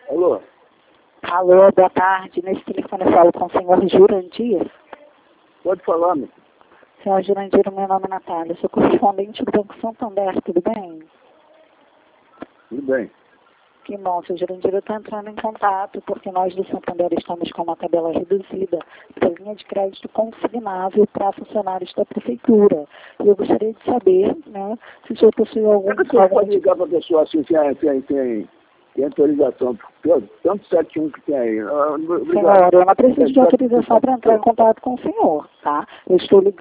Alô? Alô, boa tarde. Nesse telefone eu falo com o senhor Jurandir. Pode falar, meu. Senhor Jurandir, meu nome é Natália. Sou correspondente do Banco Santander, tudo bem? Tudo bem. Que bom, senhor Jurandir, eu estou entrando em contato porque nós do Santander estamos com uma tabela reduzida para linha de crédito consignável para funcionários da prefeitura. E eu gostaria de saber, né, se o senhor possui algum... Como é que o senhor pode ligar para a pessoa assim, tem autorização? Tanto 71 que tem aí. Senhor, eu não preciso de autorização para entrar em contato com o senhor, tá? Eu estou ligando